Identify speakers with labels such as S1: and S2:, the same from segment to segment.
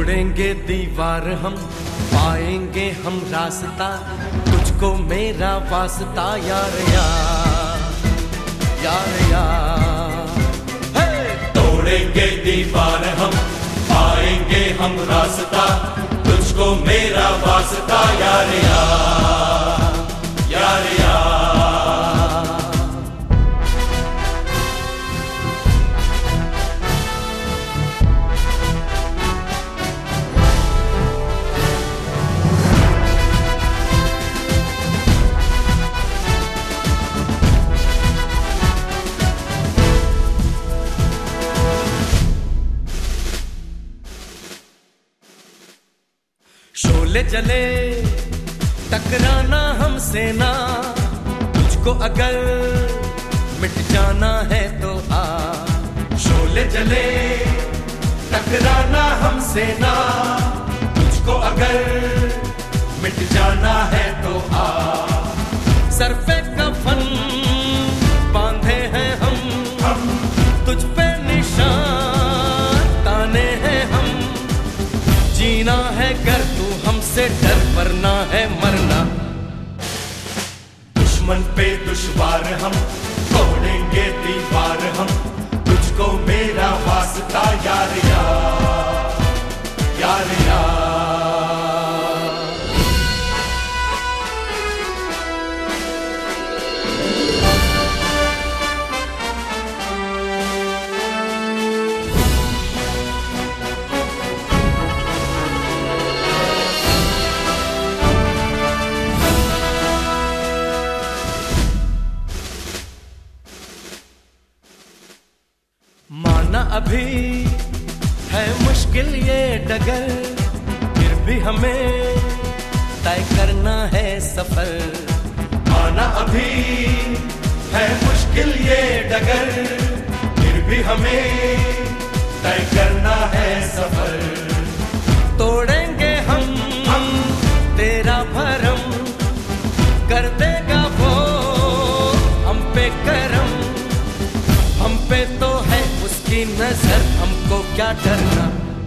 S1: तोड़ेंगे दीवार हम, पाएंगे हम रास्ता, तुझको मेरा वास्ता यार यार यार यार।
S2: तोड़ेंगे दीवार हम, पाएंगे हम रास्ता, तुझको मेरा वास्ता यार यार यार यार।
S1: शोले जले टकराना हमसे ना, तुझको अगर मिट जाना है तो आ।
S2: शोले जले टकराना हमसे ना, तुझको अगर मिट जाना है तो आ।
S1: सर पे कफन बांधे हैं हम, तुझ पे निशान ताने हैं हम। जीना है कर तू हमसे डर, वरना है मरना।
S2: दुश्मन पे दुश्वार हम, तोड़ेंगे दीवार हम, तुझको मेरा वास्ता यार यार यार यार।
S1: माना अभी है मुश्किल ये डगर, फिर भी हमें तय करना है सफर।
S2: माना अभी है मुश्किल ये डगर, फिर भी हमें तय करना है सफर।
S1: तोड़ेंगे हम तेरा भरम, कर देगा वो हम पे करम। हम पे तो है उसकी नजर, हमको क्या डरना।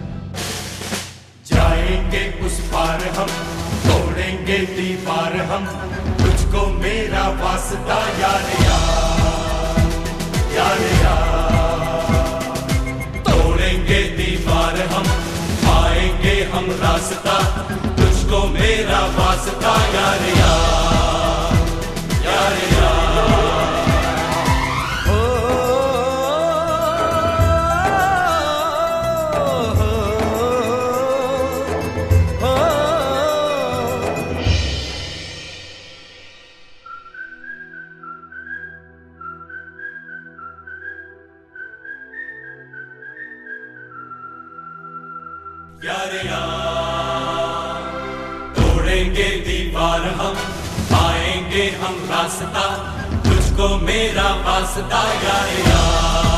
S2: जाएंगे उस पार हम, तोड़ेंगे दीवार हम, तुझको मेरा वास्ता यार यार यार यार। तोड़ेंगे दीवार हम, पाएंगे हम रास्ता, तुझको मेरा वास्ता यार यार यार यार। यार यार तोड़ेंगे दीवार हम, पाएंगे हम रास्ता, तुझको मेरा वास्ता यार यार।